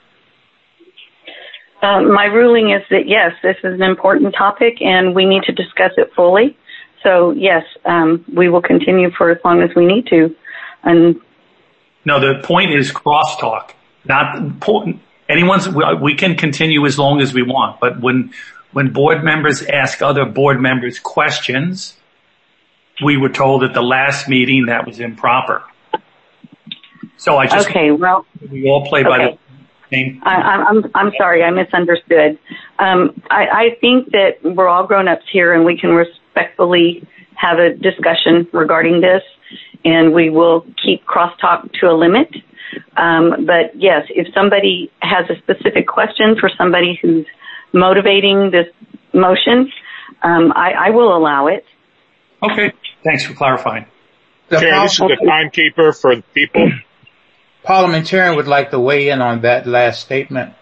Um, my ruling is that, yes, this is an important topic and we need to discuss it fully. So, yes, um, we will continue for as long as we need to. And no, the point is crosstalk. Not important. Anyone's, we can continue as long as we want, but when, when board members ask other board members questions, we were told at the last meeting that was improper. So I just, okay, well, we all play by okay. the same. I, I'm, I'm sorry, I misunderstood. Um, I, I think that we're all grown-ups here and we can respectfully have a discussion regarding this, and we will keep crosstalk to a limit. Um, but yes, if somebody has a specific question for somebody who's motivating this motion, um, I, I will allow it. Okay. Thanks for clarifying. Okay, this is the timekeeper for the people. Parliamentarian would like to weigh in on that last statement.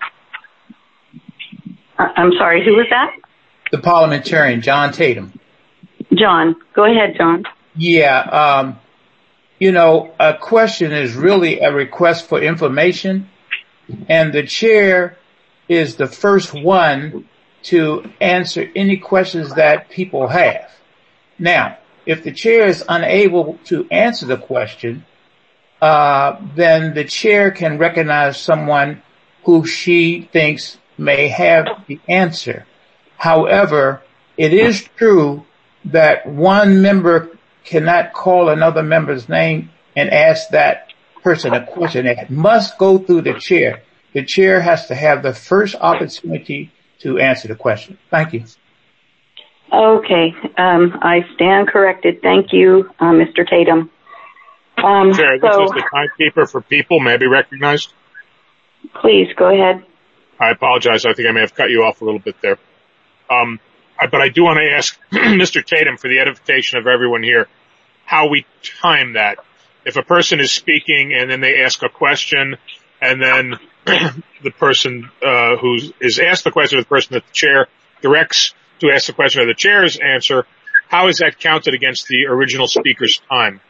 I'm sorry, who was that? The parliamentarian, John Tatum. John, go ahead, John. Yeah, um, you know, a question is really a request for information, and the chair is the first one to answer any questions that people have. Now, if the chair is unable to answer the question, uh, then the chair can recognize someone who she thinks may have the answer. However, it is true that one member cannot call another member's name and ask that person a question. It must go through the chair. The chair has to have the first opportunity to answer the question. Thank you. Okay, um, I stand corrected. Thank you, uh, Mister Tatum. Um, Chair, this so, is the timekeeper for people. May I be recognized? Please, go ahead. I apologize. I think I may have cut you off a little bit there. Um, but I do want to ask Mister Tatum, for the edification of everyone here, how we time that. If a person is speaking and then they ask a question, and then the person uh, who is asked the question, the person that the chair directs to ask the question of the chair's answer, how is that counted against the original speaker's time?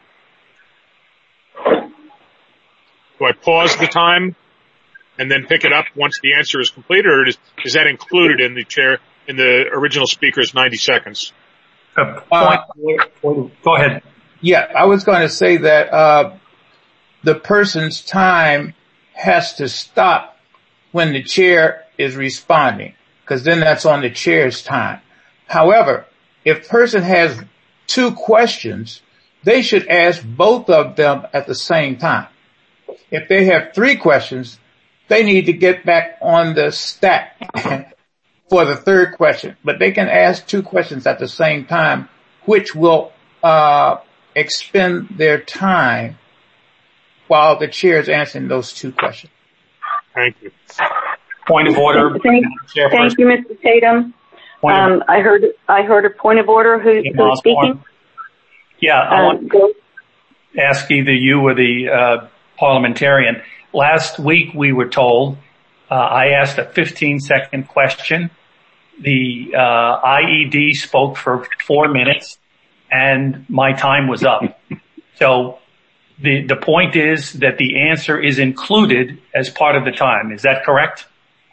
Do I pause the time and then pick it up once the answer is completed, or is, is that included in the chair, in the original speaker's ninety seconds? Uh, point, go ahead. Yeah, I was going to say that uh the person's time has to stop when the chair is responding, because then that's on the chair's time. However, if person has two questions, they should ask both of them at the same time. If they have three questions, they need to get back on the stack for the third question. But they can ask two questions at the same time, which will uh expend their time while the chair is answering those two questions. Thank you. Point of order. Thank, thank you, Mister Tatum. Um, I heard I heard a point of order. Who, who's speaking? Yeah, I want to ask either you or the uh, parliamentarian. Last week we were told, uh, I asked a fifteen second question. The uh, I E D spoke for four minutes and my time was up. So the, the point is that the answer is included as part of the time. Is that correct?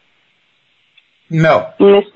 No.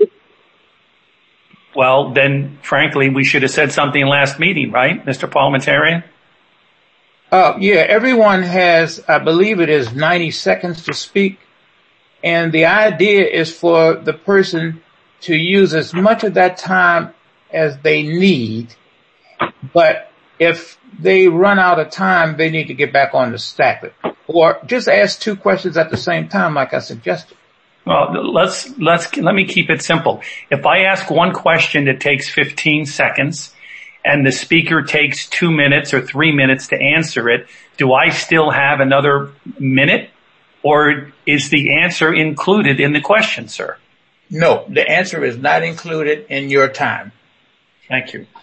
Well, then, frankly, we should have said something last meeting, right, Mister Parliamentarian? Uh, yeah, everyone has, I believe it is ninety seconds to speak. And the idea is for the person to use as much of that time as they need. But if they run out of time, they need to get back on the stack. Or just ask two questions at the same time, like I suggested. Well, let's, let's, let me keep it simple. If I ask one question that takes fifteen seconds and the speaker takes two minutes or three minutes to answer it, do I still have another minute? Or is the answer included in the question, sir? No, the answer is not included in your time. Thank you.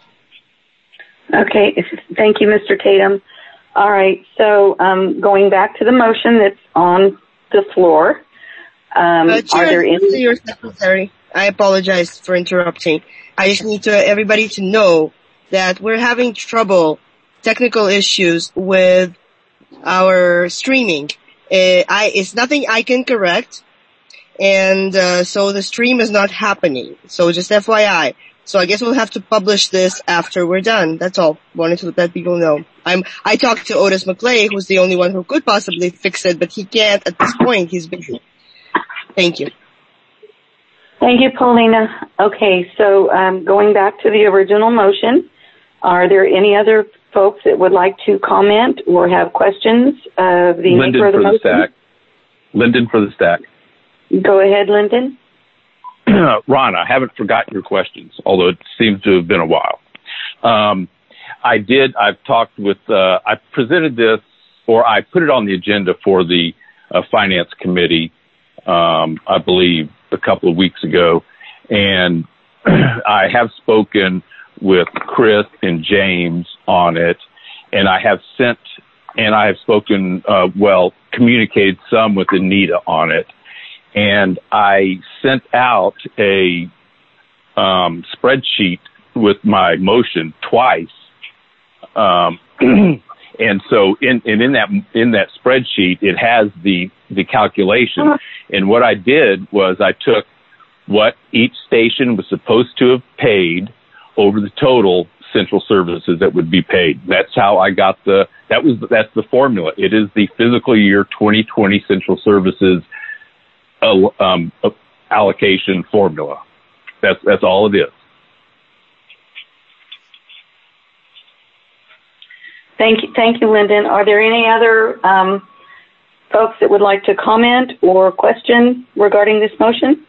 Okay, thank you, Mister Tatum. All right, so um, going back to the motion that's on the floor. Um, uh, Chair, are there any? To your secretary, I apologize for interrupting. I just need to everybody to know that we're having trouble, technical issues with our streaming. Uh, I, it's nothing I can correct, and uh, so the stream is not happening. So just F Y I. So I guess we'll have to publish this after we're done. That's all. Wanted to let people know. I'm. I talked to Otis McClay, who's the only one who could possibly fix it, but he can't at this point. He's busy. Thank you. Thank you, Paulina. Okay, so um, going back to the original motion, are there any other folks that would like to comment or have questions of the Lyndon maker of the for motion? the stack. Lyndon for the stack. Go ahead, Lyndon. Ron, I haven't forgotten your questions, although it seems to have been a while. Um, I did, I've talked with, uh, I presented this, or I put it on the agenda for the uh, Finance Committee, um, I believe a couple of weeks ago, and I have spoken with Chris and James on it, and I have sent, and I have spoken, uh, well, communicated some with Anita on it. And I sent out a um, spreadsheet with my motion twice, um, and so in, and in that in that spreadsheet it has the the calculation. And what I did was I took what each station was supposed to have paid over the total central services that would be paid. That's how I got the, that was, that's the formula. It is the fiscal year twenty twenty central services uh, um, allocation formula. That's, that's all it is. Thank you, thank you, Lyndon. Are there any other um, folks that would like to comment or question regarding this motion?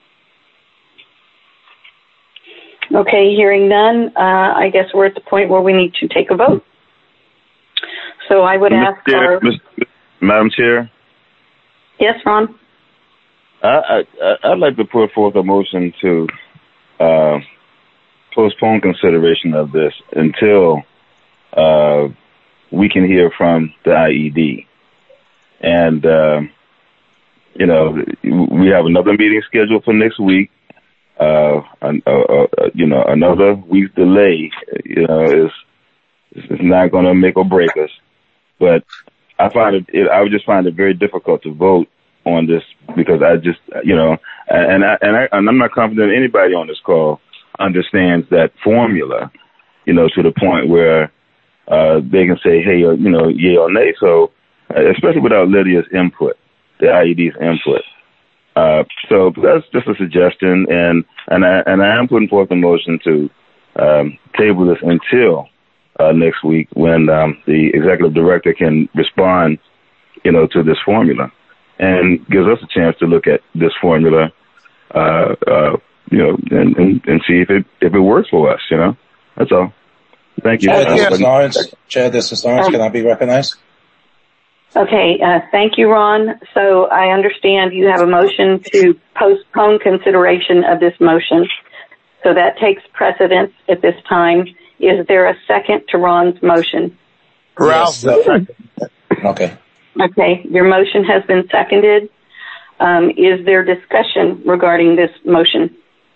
Okay, hearing none, uh, I guess we're at the point where we need to take a vote. So I would ask Chair, our... Madam Chair? Yes, Ron? I, I, I'd like to put forth a motion to uh, postpone consideration of this until uh, we can hear from the I E D. And, uh, you know, we have another meeting scheduled for next week. Uh, uh, uh, you know, another week's delay, you know, is, is not going to make or break us. But I find it, it, I would just find it very difficult to vote on this because I just, you know, and I, and I, and I'm not confident anybody on this call understands that formula, you know, to the point where, uh, they can say, hey, you know, yay or nay. So, uh, especially without Lydia's input, the I E D's input. Uh, so that's just a suggestion, and, and I, and I am putting forth a motion to, um, table this until, uh, next week when, um, the executive director can respond, you know, to this formula and gives us a chance to look at this formula, uh, uh, you know, and, and, and see if it, if it works for us, you know, that's all. Thank you. Chair, this is Lawrence. Chair, this is Lawrence. Can I be recognized? Okay, uh, thank you, Ron. So I understand you have a motion to postpone consideration of this motion. So that takes precedence at this time. Is there a second to Ron's motion? Ralph. Yes. Okay. Okay, your motion has been seconded. Um, is there discussion regarding this motion?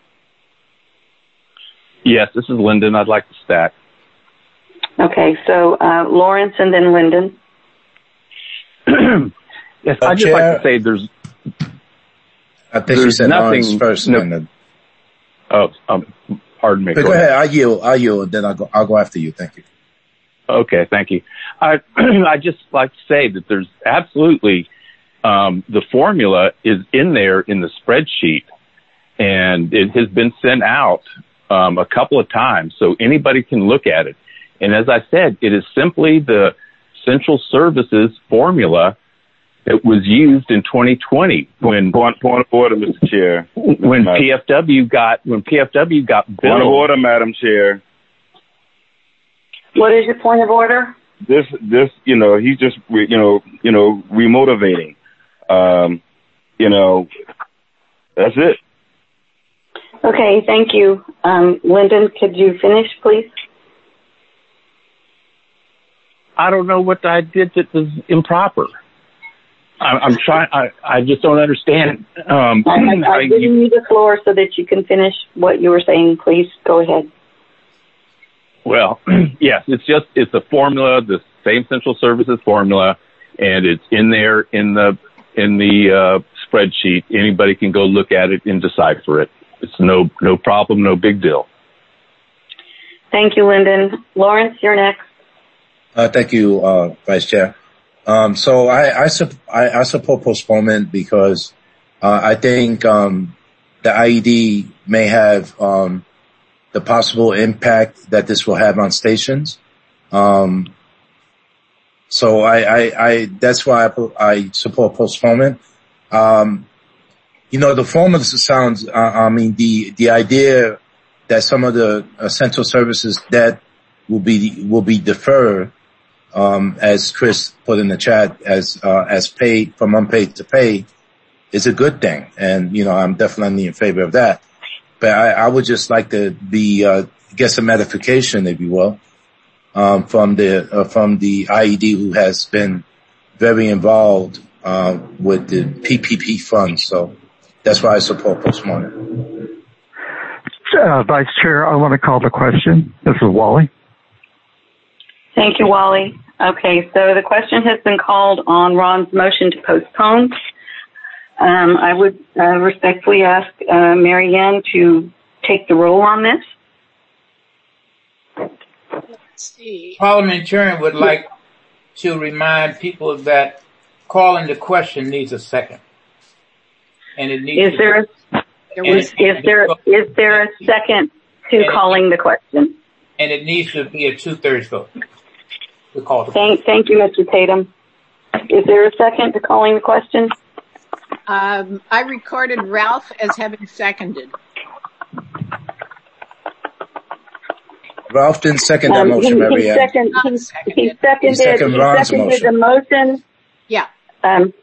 Yes, this is Lyndon. I'd like to stack. Okay, so uh, Lawrence and then Lyndon. Yes, uh, I'd just Chair, like to say there's. I think you said nothing, Lawrence first. No, and then, oh, um, pardon me. Go, go ahead. ahead. I yield. I yield. Then I'll go. I'll go after you. Thank you. Okay, thank you. I I just like to say that there's absolutely um, the formula is in there in the spreadsheet, and it has been sent out um, a couple of times, so anybody can look at it. And as I said, it is simply the Central Services formula that was used in twenty twenty when point, point of order, Mister Chair. When Madam. P F W got when P F W got billed. Point of order, Madam Chair. What is your point of order? This, this, you know, he's just, you know, you know, remotivating. Um, you know, that's it. Okay, thank you. Um, Lyndon, could you finish, please? I don't know what I did that was improper. I, I'm trying. I, I just don't understand. Um, I, I, I'm giving you the floor so that you can finish what you were saying. Please go ahead. Well, yes, it's just it's a formula, the same Central Services formula, and it's in there in the in the uh, spreadsheet. Anybody can go look at it and decipher it. It's no no problem, no big deal. Thank you, Lyndon. Lawrence, you're next. Uh, thank you, uh, Vice Chair. Um, so I, I, su- I, I support postponement because, uh, I think, um, the I E D may have, um, the possible impact that this will have on stations. Um, so I, I, I, that's why I, I support postponement. Um, you know, the formula sounds, uh, I mean, the, the idea that some of the essential services debt will be, will be deferred. Um, as Chris put in the chat, as, uh, as paid from unpaid to paid is a good thing. And, you know, I'm definitely in favor of that. But I, I would just like to be, uh, get some edification, if you will, um, from the, uh, from the I E D who has been very involved, uh, with the P P P funds. So that's why I support postponement. Uh, Vice Chair, I want to call the question. This is Wally. Thank you, Wally. Okay, so the question has been called on Ron's motion to postpone. Um, I would uh, respectfully ask uh, Mary Ann to take the roll on this. Let's see. Parliamentarian would like to remind people that calling the question needs a second. And it needs Is there a, is, is there is there a second to calling the question? And it needs to be a two-thirds vote to call the Thank, thank you, Mister Tatum. Is there a second to calling the question? Um, I recorded Ralph as having seconded. Ralph didn't second that Um, motion, he, Mary he, Ann. second, he, he seconded, He seconded he Ron's seconded motion. the motion. Yeah. Um,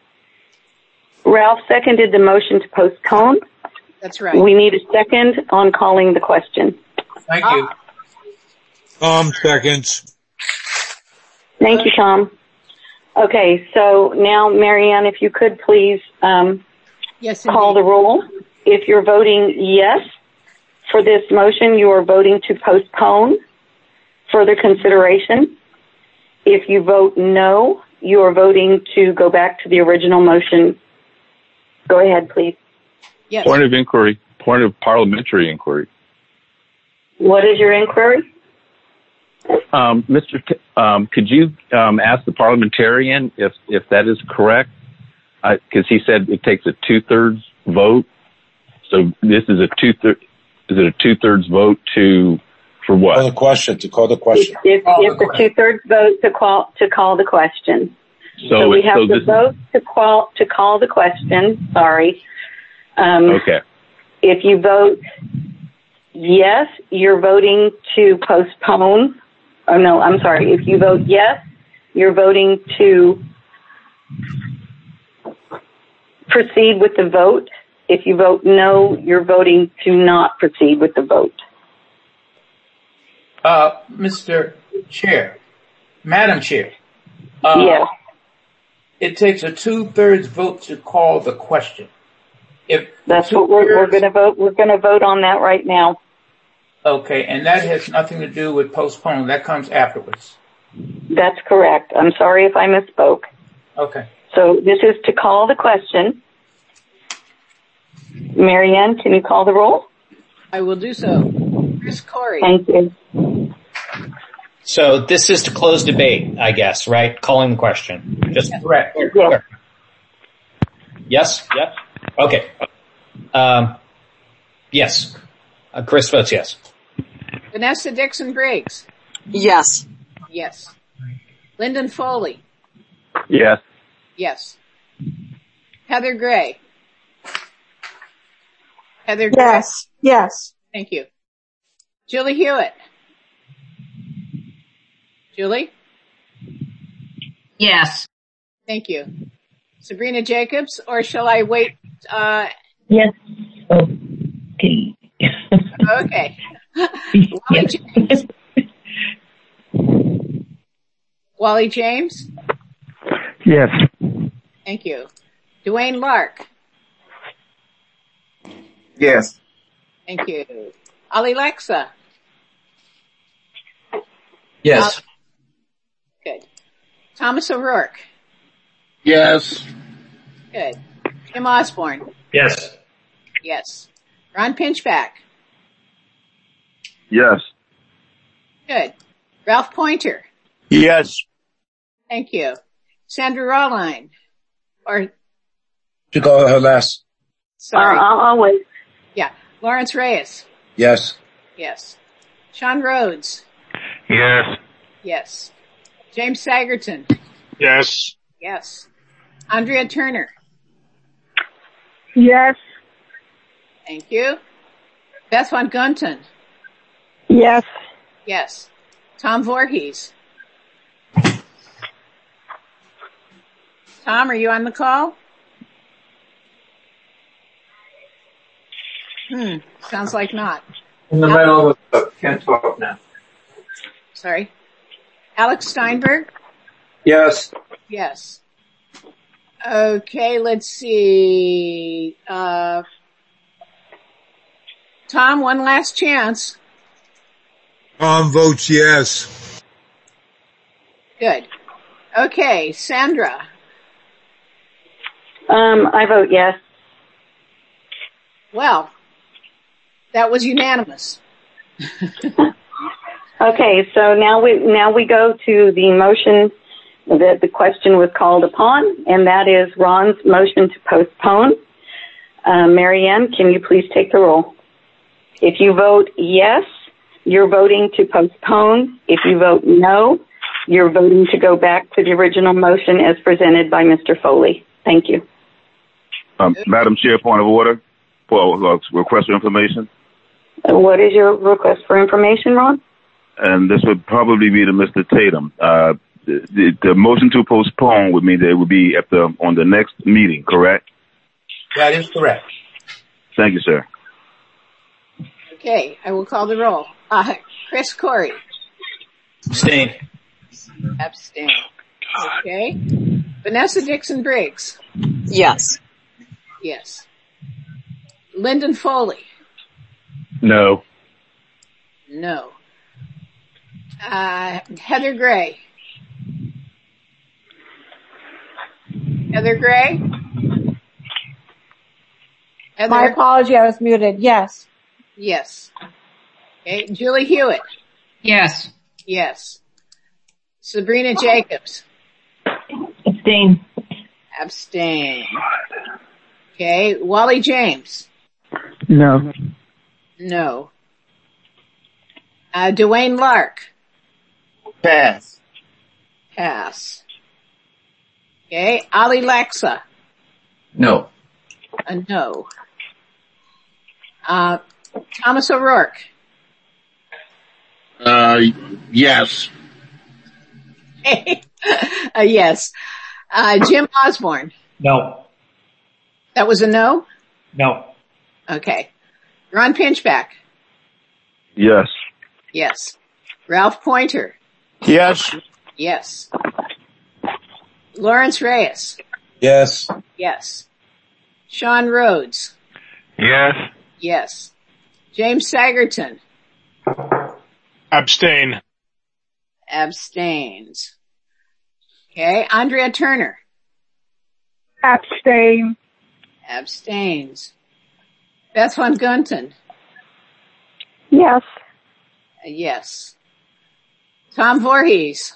Ralph seconded the motion to postpone. That's right. We need a second on calling the question. Thank you. Tom seconds. Thank you, Tom. Okay, so now, Marianne, if you could please um, yes, call the roll. If you're voting yes for this motion, you are voting to postpone further consideration. If you vote no, you are voting to go back to the original motion. Go ahead, please. Yes. Point of inquiry, point of parliamentary inquiry. What is your inquiry? Um, Mister T- um, could you um, ask the parliamentarian if, if that is correct? Because he said it takes a two-thirds vote. So this is a two-thirds. Is it a two-thirds vote to for what? Call the question. To call the question. It's, it's a two-thirds vote to call to call the question. So, so we have so to this vote to call to call the question. Sorry. Um, okay. If you vote yes, you're voting to postpone. Oh no, I'm sorry. If you vote yes, you're voting to proceed with the vote. If you vote no, you're voting to not proceed with the vote. Uh, Mister Chair, Madam Chair. Uh, yes. It takes a two-thirds vote to call the question. If That's what we're, we're going to vote. We're going to vote on that right now. Okay, and that has nothing to do with postpone. That comes afterwards. That's correct. I'm sorry if I misspoke. Okay. So this is to call the question. Marianne, can you call the roll? I will do so. Chris Corey. Thank you. So this is to close debate, I guess, right? Calling the question. Just correct. Yes. Yes? Yes? Okay. Um, yes. Uh, Chris votes yes. Vanessa Dixon Briggs. Yes. Yes. Lyndon Foley. Yes. Yes. Heather Gray. Heather Gray. Yes. Yes. Thank you. Julie Hewitt. Julie? Yes. Thank you. Sabrina Jacobs, or shall I wait? Uh, yes. Okay. okay. Wally James. Wally James? Yes. Thank you. Dwayne Lark? Yes. Thank you. Ali Lexa? Yes. Uh, good. Thomas O'Rourke? Yes. Good. Tim Osborne? Yes. Yes. Ron Pinchback? Yes. Good. Ralph Pointer? Yes. Thank you. Sandra Rawline? Or, To go her last. sorry. Uh, I'll, I'll wait. Yeah. Lawrence Reyes? Yes. Yes. Sean Rhodes? Yes. Yes. James Sagerton? Yes. Yes. Andrea Turner? Yes. Thank you. Beth Von Gunten? Yes. Yes. Tom Voorhees? Tom, are you on the call? Hmm, sounds like not. In the middle of the, can't talk now. Sorry. Alex Steinberg? Yes. Yes. Okay, let's see. Uh, Tom, one last chance. Tom votes yes. Good. Okay, Sandra. Um, I vote yes. Well, that was unanimous. Okay, so now we now we go to the motion that the question was called upon, and that is Ron's motion to postpone. Uh, Marianne, can you please take the roll? If you vote yes, you're voting to postpone. If you vote no, you're voting to go back to the original motion as presented by Mister Foley. Thank you. Um, Madam Chair, point of order for uh, request for information. What is your request for information, Ron? And this would probably be to Mister Tatum. Uh, the, the, the motion to postpone would mean that it would be at the on the next meeting, correct? That is correct. Thank you, sir. Okay, I will call the roll. Uh, Chris Corey. Abstain. Abstain. Okay. Vanessa Dixon Briggs. Yes. Yes. Lyndon Foley. No. No. Uh, Heather Gray. Heather Gray? Heather? My apology, I was muted. Yes. Yes. Okay. Julie Hewitt. Yes. Yes. Sabrina Jacobs. Abstain. Abstain. Okay. Wally James. No. No. Uh, Dwayne Lark. Pass. Pass. Okay. Ali Laxa. No. A no. Uh, Thomas O'Rourke. Uh, yes. uh, yes. Uh, Jim Osborne. No. That was a no? No. Okay. Ron Pinchback. Yes. Yes. Ralph Pointer. Yes. Yes. Lawrence Reyes. Yes. Yes. Sean Rhodes. Yes. Yes. James Sagerton. Abstain. Abstains. Okay. Andrea Turner. Abstain. Abstains. Beth Van Gunten. Yes. Uh, yes. Tom Voorhees.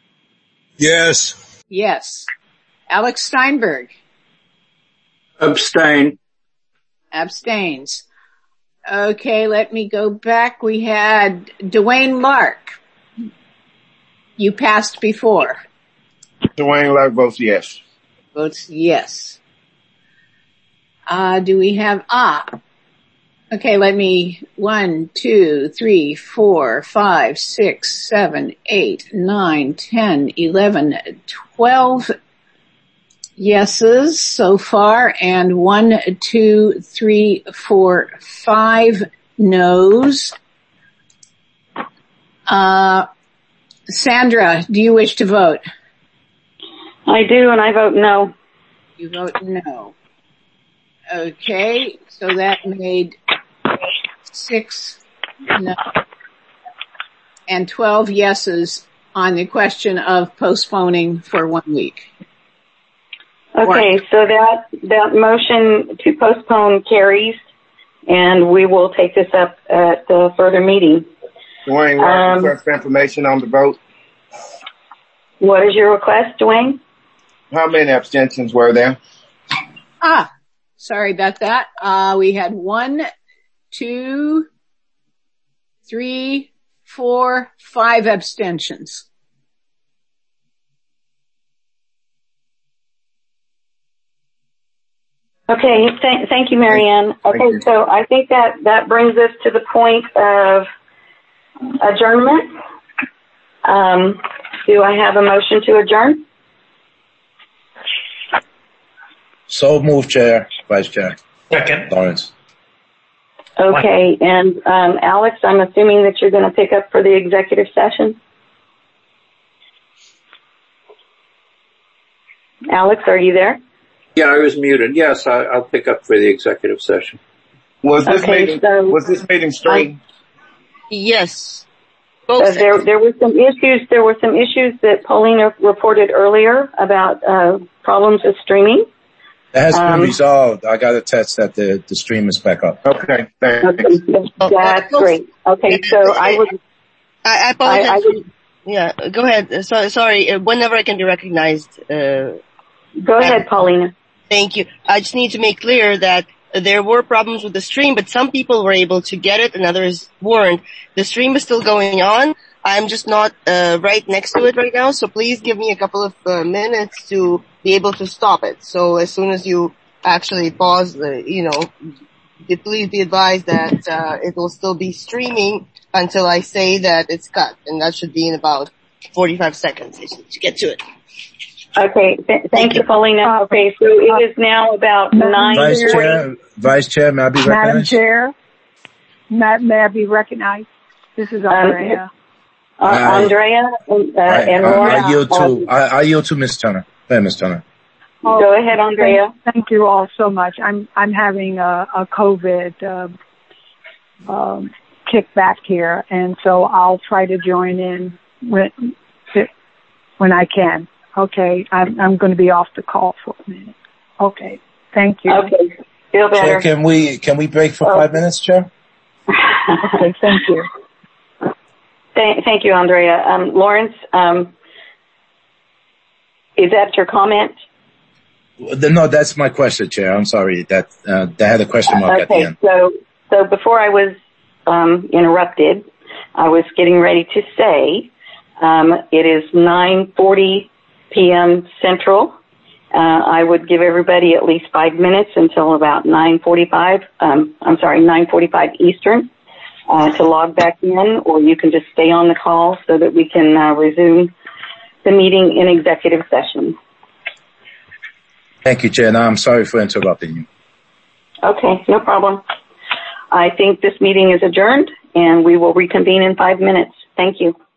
Yes. Yes. Alex Steinberg. Abstain. Abstains. Okay, let me go back. We had Dwayne Lark. You passed before. Dwayne Lark votes yes. Votes yes. Uh, do we have, ah, okay, let me, one, two, three, four, five, six, seven, eight, nine, ten, eleven, twelve yeses so far, and one, two, three, four, five noes. Uh, Sandra, do you wish to vote? I do, and I vote no. You vote no. Okay, so that made six no and twelve yeses on the question of postponing for one week. Okay, so that, that motion to postpone carries, and we will take this up at the further meeting. Dwayne Lark Um, requests for information on the vote. What is your request, Dwayne? How many abstentions were there? Ah, sorry about that. Uh, we had one, two, three, four, five abstentions. Okay, th- thank you, Marianne. Okay, so I think that, that brings us to the point of adjournment. Um, do I have a motion to adjourn? So move, Chair, Vice Chair. Second. Lawrence. Okay, and um, Alex, I'm assuming that you're going to pick up for the executive session? Alex, are you there? Yeah, I was muted. Yes, I, I'll pick up for the executive session. Was this Okay, meeting, so- was this meeting streamed? Yes. Uh, there, there were some issues. There were some issues that Paulina reported earlier about uh, problems with streaming. That has Um, been resolved. I got a text that the, the stream is back up. Okay, thanks. Okay, that's great. Okay, so I would. I, I apologize. I, I would, yeah, go ahead. So, sorry, whenever I can be recognized. Uh, go ahead, Paulina. Thank you. I just need to make clear that there were problems with the stream, but some people were able to get it and others weren't. The stream is still going on. I'm just not uh, right next to it right now, so please give me a couple of uh, minutes to be able to stop it. So as soon as you actually pause, the, you know, please be advised that uh, it will still be streaming until I say that it's cut, and that should be in about forty-five seconds to get to it. Okay, th- thank, thank you, Paulina. Okay, so it is now about nine. Vice Chair, Vice Chair, may I be recognized? Madam Chair, may, may I be recognized? This is Andrea. Um, uh, I, Andrea and, uh, I, and I, Laura. I yield to, I, I yield to Miz Turner. Go ahead, Miz Turner. Oh, Go ahead, Andrea. Thank, thank you all so much. I'm I'm having a, a COVID uh, um, kickback here, and so I'll try to join in when when I can. Okay, I'm I'm going to be off the call for a minute. Okay, thank you. Okay, feel better. Chair, can we can we break for oh. five minutes, Chair? Okay, thank you. Thank, thank you, Andrea. Um, Lawrence, um, is that your comment? No, that's my question, Chair. I'm sorry that uh, that had a question mark okay, at the end. So, so before I was um, interrupted, I was getting ready to say um, it is nine forty p.m. Central. Uh, I would give everybody at least five minutes until about nine forty-five. Um, I'm sorry, nine forty-five Eastern. Uh, to log back in, or you can just stay on the call so that we can uh, resume the meeting in executive session. Thank you, Chair. Now, I'm sorry for interrupting you. Okay, no problem. I think this meeting is adjourned, and we will reconvene in five minutes. Thank you.